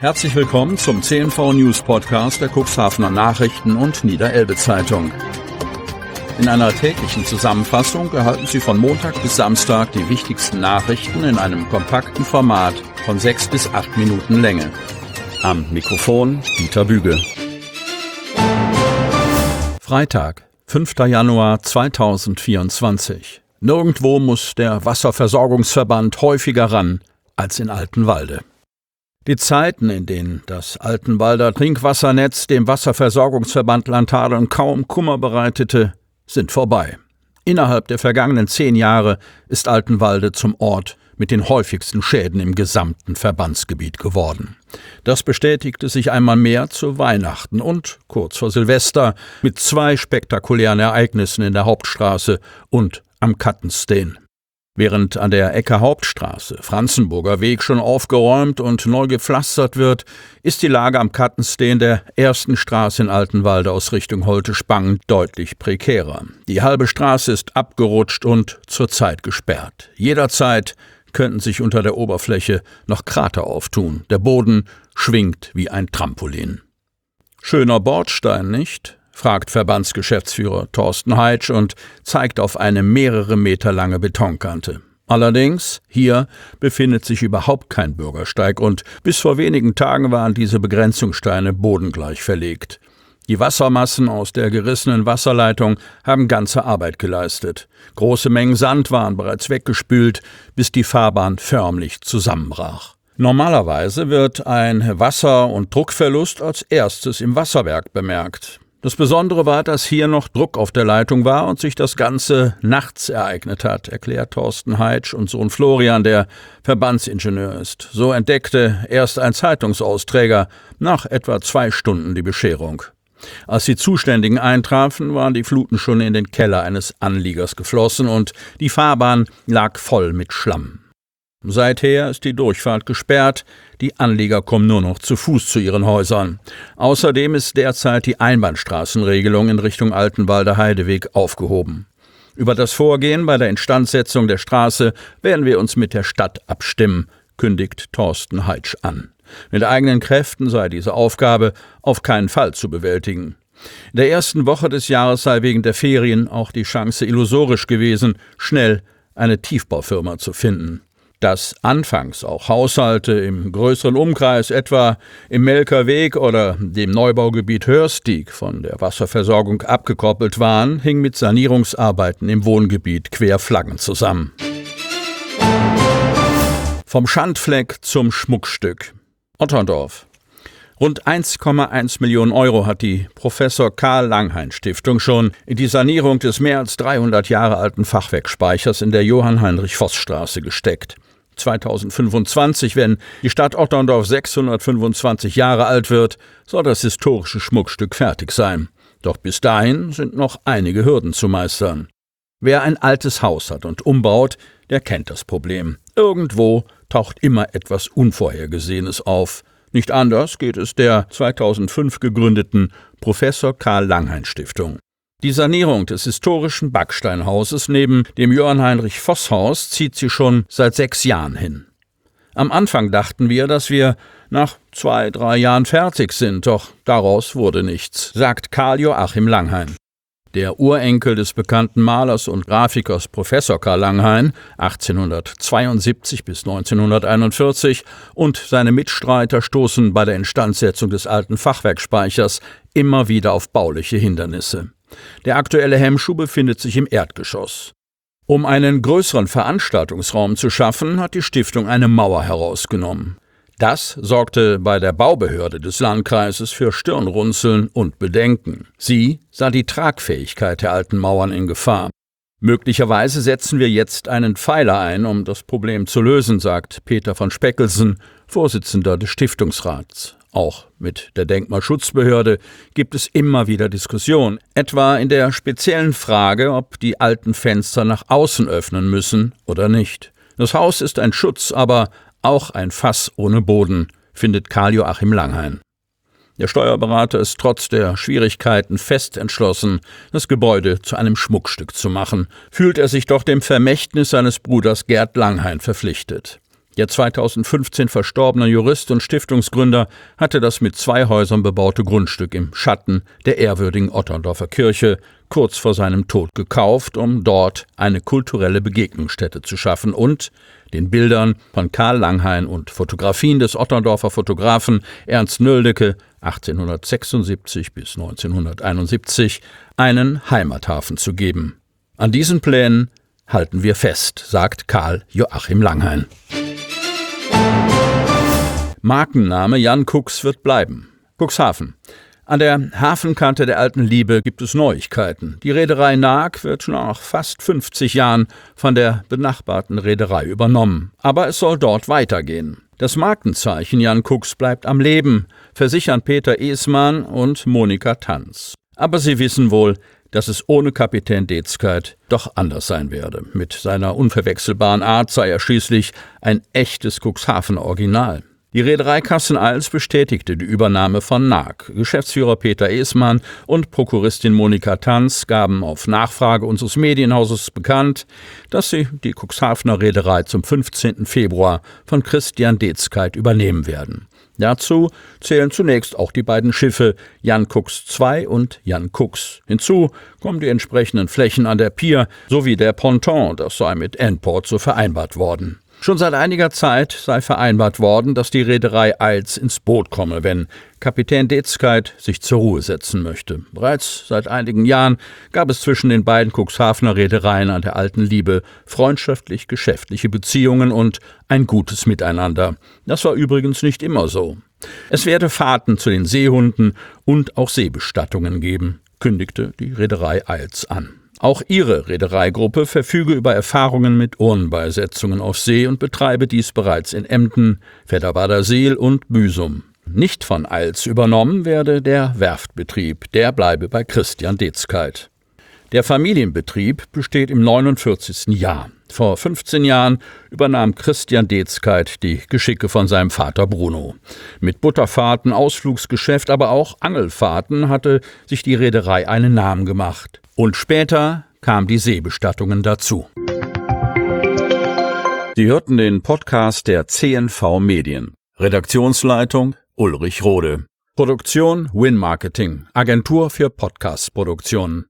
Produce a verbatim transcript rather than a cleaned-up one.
Herzlich willkommen zum C N V News Podcast der Cuxhavener Nachrichten und Niederelbe Zeitung. In einer täglichen Zusammenfassung erhalten Sie von Montag bis Samstag die wichtigsten Nachrichten in einem kompakten Format von sechs bis acht Minuten Länge. Am Mikrofon Dieter Büge. Freitag, fünfter Januar zweitausendvierundzwanzig. Nirgendwo muss der Wasserversorgungsverband häufiger ran als in Altenwalde. Die Zeiten, in denen das Altenwalder Trinkwassernetz dem Wasserversorgungsverband Lanthadeln kaum Kummer bereitete, sind vorbei. Innerhalb der vergangenen zehn Jahre ist Altenwalde zum Ort mit den häufigsten Schäden im gesamten Verbandsgebiet geworden. Das bestätigte sich einmal mehr zu Weihnachten und kurz vor Silvester mit zwei spektakulären Ereignissen in der Hauptstraße und am Kattensteen. Während an der Ecke Hauptstraße, Franzenburger Weg, schon aufgeräumt und neu gepflastert wird, ist die Lage am Kattensteen der ersten Straße in Altenwalde aus Richtung Holte-Spangen deutlich prekärer. Die halbe Straße ist abgerutscht und zurzeit gesperrt. Jederzeit könnten sich unter der Oberfläche noch Krater auftun. Der Boden schwingt wie ein Trampolin. Schöner Bordstein, nicht? Fragt Verbandsgeschäftsführer Thorsten Heitsch und zeigt auf eine mehrere Meter lange Betonkante. Allerdings, hier befindet sich überhaupt kein Bürgersteig und bis vor wenigen Tagen waren diese Begrenzungssteine bodengleich verlegt. Die Wassermassen aus der gerissenen Wasserleitung haben ganze Arbeit geleistet. Große Mengen Sand waren bereits weggespült, bis die Fahrbahn förmlich zusammenbrach. Normalerweise wird ein Wasser- und Druckverlust als erstes im Wasserwerk bemerkt. Das Besondere war, dass hier noch Druck auf der Leitung war und sich das Ganze nachts ereignet hat, erklärt Thorsten Heitsch und Sohn Florian, der Verbandsingenieur ist. So entdeckte erst ein Zeitungsausträger nach etwa zwei Stunden die Bescherung. Als die Zuständigen eintrafen, waren die Fluten schon in den Keller eines Anliegers geflossen und die Fahrbahn lag voll mit Schlamm. Seither ist die Durchfahrt gesperrt, die Anlieger kommen nur noch zu Fuß zu ihren Häusern. Außerdem ist derzeit die Einbahnstraßenregelung in Richtung Altenwalder Heideweg aufgehoben. Über das Vorgehen bei der Instandsetzung der Straße werden wir uns mit der Stadt abstimmen, kündigt Thorsten Heitsch an. Mit eigenen Kräften sei diese Aufgabe auf keinen Fall zu bewältigen. In der ersten Woche des Jahres sei wegen der Ferien auch die Chance illusorisch gewesen, schnell eine Tiefbaufirma zu finden. Dass anfangs auch Haushalte im größeren Umkreis, etwa im Melkerweg oder dem Neubaugebiet Hörstieg, von der Wasserversorgung abgekoppelt waren, hing mit Sanierungsarbeiten im Wohngebiet Querflaggen zusammen. Vom Schandfleck zum Schmuckstück. Otterndorf. Rund eins Komma eins Millionen Euro hat die Professor Karl Langhein Stiftung schon in die Sanierung des mehr als dreihundert Jahre alten Fachwerkspeichers in der Johann-Heinrich-Voss-Straße gesteckt. zweitausendfünfundzwanzig, wenn die Stadt Otterndorf sechshundertfünfundzwanzig Jahre alt wird, soll das historische Schmuckstück fertig sein. Doch bis dahin sind noch einige Hürden zu meistern. Wer ein altes Haus hat und umbaut, der kennt das Problem. Irgendwo taucht immer etwas Unvorhergesehenes auf. Nicht anders geht es der zweitausendfünf gegründeten Professor Karl Langhein Stiftung. Die Sanierung des historischen Backsteinhauses neben dem Johann-Heinrich-Voss-Haus zieht sie schon seit sechs Jahren hin. Am Anfang dachten wir, dass wir nach zwei, drei Jahren fertig sind, doch daraus wurde nichts, sagt Karl-Joachim Langhein. Der Urenkel des bekannten Malers und Grafikers Professor Karl Langhein, achtzehnhundertzweiundsiebzig bis neunzehnhunderteinundvierzig, und seine Mitstreiter stoßen bei der Instandsetzung des alten Fachwerkspeichers immer wieder auf bauliche Hindernisse. Der aktuelle Hemmschuh befindet sich im Erdgeschoss. Um einen größeren Veranstaltungsraum zu schaffen, hat die Stiftung eine Mauer herausgenommen. Das sorgte bei der Baubehörde des Landkreises für Stirnrunzeln und Bedenken. Sie sah die Tragfähigkeit der alten Mauern in Gefahr. Möglicherweise setzen wir jetzt einen Pfeiler ein, um das Problem zu lösen, sagt Peter von Speckelsen, Vorsitzender des Stiftungsrats. Auch mit der Denkmalschutzbehörde gibt es immer wieder Diskussionen, etwa in der speziellen Frage, ob die alten Fenster nach außen öffnen müssen oder nicht. Das Haus ist ein Schutz, aber auch ein Fass ohne Boden, findet Karl-Joachim Langhein. Der Steuerberater ist trotz der Schwierigkeiten fest entschlossen, das Gebäude zu einem Schmuckstück zu machen, fühlt er sich doch dem Vermächtnis seines Bruders Gerd Langhein verpflichtet. Der zweitausendfünfzehn verstorbene Jurist und Stiftungsgründer hatte das mit zwei Häusern bebaute Grundstück im Schatten der ehrwürdigen Otterndorfer Kirche kurz vor seinem Tod gekauft, um dort eine kulturelle Begegnungsstätte zu schaffen und den Bildern von Karl Langhain und Fotografien des Otterndorfer Fotografen Ernst Nöldeke achtzehnhundertsechsundsiebzig bis neunzehnhunderteinundsiebzig einen Heimathafen zu geben. An diesen Plänen halten wir fest, sagt Karl Joachim Langhain. Markenname Jan Kux wird bleiben. Cuxhaven. An der Hafenkante der alten Liebe gibt es Neuigkeiten. Die Reederei Naag wird nach fast fünfzig Jahren von der benachbarten Reederei übernommen. Aber es soll dort weitergehen. Das Markenzeichen Jan Kux bleibt am Leben, versichern Peter Esmann und Monika Tanz. Aber sie wissen wohl, dass es ohne Kapitän Detzkeit doch anders sein werde. Mit seiner unverwechselbaren Art sei er schließlich ein echtes Cuxhavener Original. Die Reederei Kassel-Eils bestätigte die Übernahme von Naag. Geschäftsführer Peter Esmann und Prokuristin Monika Tanz gaben auf Nachfrage unseres Medienhauses bekannt, dass sie die Cuxhavener Reederei zum fünfzehnten Februar von Christian Detzkeit übernehmen werden. Dazu zählen zunächst auch die beiden Schiffe Jan Kux zwei und Jan Kux. Hinzu kommen die entsprechenden Flächen an der Pier sowie der Ponton, das sei mit Endport so vereinbart worden. Schon seit einiger Zeit sei vereinbart worden, dass die Reederei Eils ins Boot komme, wenn Kapitän Detzkeit sich zur Ruhe setzen möchte. Bereits seit einigen Jahren gab es zwischen den beiden Cuxhavener Reedereien an der alten Liebe freundschaftlich-geschäftliche Beziehungen und ein gutes Miteinander. Das war übrigens nicht immer so. Es werde Fahrten zu den Seehunden und auch Seebestattungen geben, kündigte die Reederei Eils an. Auch ihre Reedereigruppe verfüge über Erfahrungen mit Urnenbeisetzungen auf See und betreibe dies bereits in Emden, Vedderbader-Seel und Büsum. Nicht von Eils übernommen werde der Werftbetrieb, der bleibe bei Christian Detzkeit. Der Familienbetrieb besteht im neunundvierzigsten Jahr. Vor fünfzehn Jahren übernahm Christian Detzkeit die Geschicke von seinem Vater Bruno. Mit Butterfahrten, Ausflugsgeschäft, aber auch Angelfahrten hatte sich die Reederei einen Namen gemacht. Und später kamen die Seebestattungen dazu. Sie hörten den Podcast der C N V Medien. Redaktionsleitung Ulrich Rode. Produktion Win Marketing, Agentur für Podcast-Produktionen.